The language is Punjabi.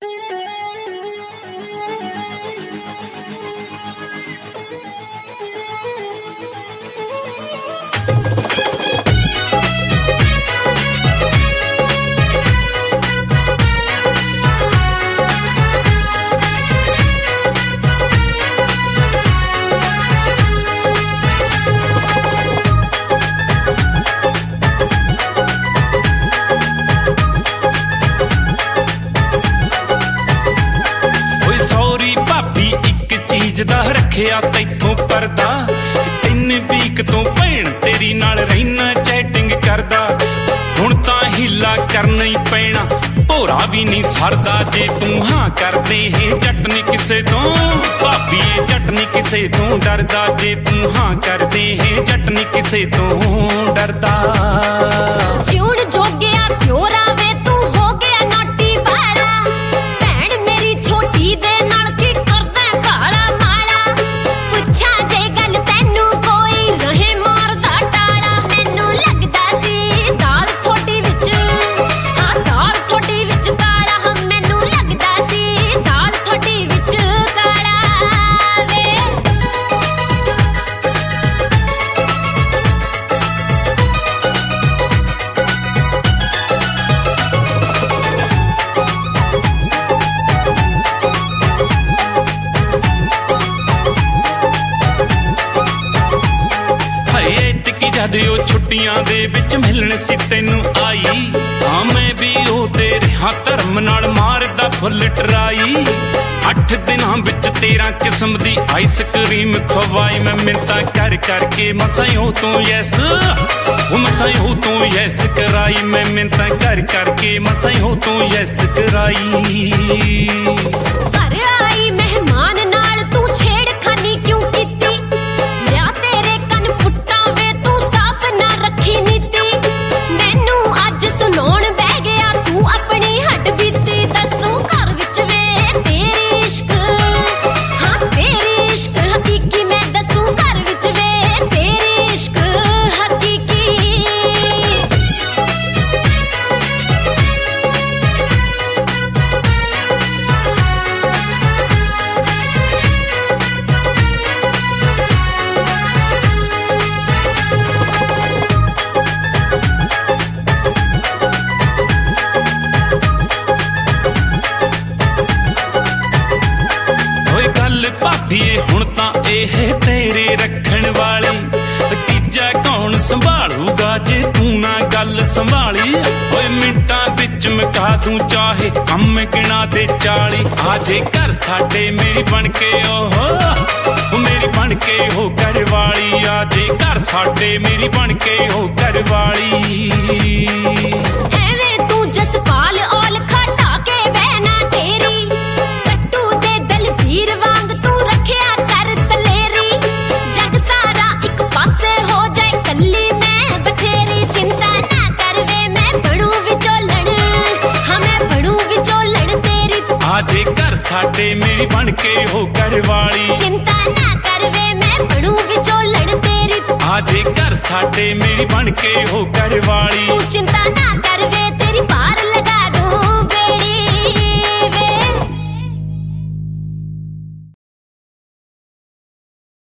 ਦਾ ਰੱਖਿਆ ਤੈਥੋਂ ਪਰਦਾ ਤਿੰਨ ਵੀਕ ਤੋਂ ਭੈਣ ਤੇਰੀ ਨਾਲ ਰਹਿਣਾ ਚੈਟਿੰਗ ਕਰਦਾ ਹੁਣ ਤਾਂ ਹੀਲਾ ਕਰਨਾ ਹੀ ਪੈਣਾ ਭੋਰਾ ਵੀ ਨਹੀਂ ਸਰਦਾ ਜੇ ਤੂੰ ਹਾਂ ਕਰਦੇ ਹੈ ਜੱਟ ਨੀ ਕਿਸੇ ਤੋਂ ਭਾਬੀ ਇਹ ਜੱਟ ਨੀ ਕਿਸੇ ਤੋਂ ਡਰਦਾ ਜੇ ਤੂੰ ਹਾਂ ਕਰਦੇ ਹੈ ਜੱਟ ਨੀ ਕਿਸੇ ਤੋਂ ਡਰਦਾ ਜਿਉਣ ਜੋਗਿਆ ਪਿਓਰਾ ਵੇ ਤੂੰ ਹੋ ਗਿਆ ਨਾਟੀ ਬਾਲਾ ਭੈਣ ਮੇਰੀ ਛੋਟੀ ਦੇ ਨਾਲ ਕੀ ਕਰਦਾ ਕਾਲਾ ਜਦ ਉਹ ਛੁੱਟੀਆਂ ਦੇ ਵਿੱਚ ਮਿਲਣ ਸੀ ਤੈਨੂੰ ਆਈ ਹਾਂ ਮੈਂ ਵੀ ਉਹ ਤੇਰੇ ਹਾਂ ਧਰਮ ਨਾਲ ਮਾਰਦਾ ਫੁੱਲ ਟਰਾਈ 8 ਦਿਨਾਂ ਵਿੱਚ 13 ਕਿਸਮ ਦੀ ਆਈਸ ਕਰੀਮ ਖਵਾਈ ਮੈਂ ਮਿੰਤਾ ਕਰ ਕਰਕੇ ਮਸਾਂ ਉਹ ਤੋਂ ਯੈਸ ਉਹ ਮਸਾਂ ਉਹ ਤੋਂ ਯੈਸ ਕਰਾਈ ਮੈਂ ਮਿੰਤਾ ਕਰ ਕਰਕੇ ਮਸਾਂ ਉਹ ਤੋਂ ਯੈਸ ਕਰਾਈ ਘਰ ਆਈ ਮਹਿਮਾਨ ਨਾਲ ਤੂੰ ਛੇੜਖਾਨੀ ਕਿਉਂ ਕੀਤੀ ਲਿਆ ਤੇਰੇ ਕੰਨ ਫੁੱਟਾਂ ਵੇ ਤੂੰ ਸਾਫ਼ ਨਾ ਰੱਖੀ ਨੀਤੀ ਮੈਨੂੰ ਅੱਜ ਸੁਣਾਉਣ ਬਹਿ ਗਿਆ ਤੂੰ ਆਪਣੀ ਹੱਡ ਬੀਤੀ ਦੱਸੂ ਘਰ ਵਿੱਚ ਵੇ ਤੇਰੀ ਇਸ਼ਕ ਹਾਂ ਤੇਰੀ ਇਸ਼ਕ ਹਕੀਕੀ ਮੈਂ ਦੱਸੂ ਘਰ ਵਿੱਚ ਵੇ ਤੇਰੀ ਇਸ਼ਕ ਹਕੀਕੀ ਭਾਬੀਏ ਹੁਣ ਤਾਂ ਇਹ ਤੇਰੇ ਰੱਖਣ ਵਾਲੀ ਤੀਜਾ ਕੌਣ ਸੰਭਾਲੂਗਾ ਜੇ ਤੂੰ ਨਾ ਗੱਲ ਸੰਭਾਲੀ ਓਏ ਮਿੰਟਾਂ ਵਿੱਚ ਮੁਕਾ ਦੂੰ ਚਾਹੇ ਕੰਮ ਗਿਣਾ ਦੇ 40 ਆਜੇ ਘਰ ਸਾਡੇ ਮੇਰੀ ਬਣ ਕੇ ਉਹ ਮੇਰੀ ਬਣ ਕੇ ਉਹ ਘਰ ਵਾਲੀ ਆਜੇ ਘਰ ਸਾਡੇ ਮੇਰੀ ਬਣ ਕੇ ਉਹ ਘਰ ਵਾਲੀ ਐਵੇਂ ਤੂੰ ਜਸਪਾਲ ਔਲ ਖਟਾ ਕੇ ਬਹਿਣਾ ਤੇਰੀ ਕੱਟੂ ਤੇ ਦਲਬੀਰ ਵਾਂਗ ਤੂੰ ਰੱਖਿਆ ਕਰ ਤਲੇਰੀ ਜਗ ਸਾਰਾ ਇੱਕ ਪਾਸੇ ਹੋ ਜਾਏ ਕੱਲੀ ਮੈਂ ਬਥੇਰੀ ਚਿੰਤਾ ਨਾ ਕਰ ਵੇ ਮੈਂ ਬਣੂ ਵਿਚੋਲਣ ਹਾਂ ਮੈਂ ਬਣੂ ਵਿਚੋਲਣ ਤੇਰੀ ਆਜੇ ਘਰ ਸਾਡੇ ਮੇਰੀ ਬਣ ਕੇ ਹੋ ਘਰ ਵਾਲੀ ਚਿੰਤਾ ਨਾ ਕਰ ਵੇ ਮੈਂ ਬਣੂ ਵਿਚੋਲਣ ਤੇਰੀ ਆਜੇ ਘਰ ਸਾਡੇ ਮੇਰੀ ਬਣ ਕੇ ਹੋ ਘਰ ਵਾਲੀ ਤੂੰ ਚਿੰਤਾ ਨਾ ਕਰ ਵੇ ਤੇਰੀ ਪਾਰ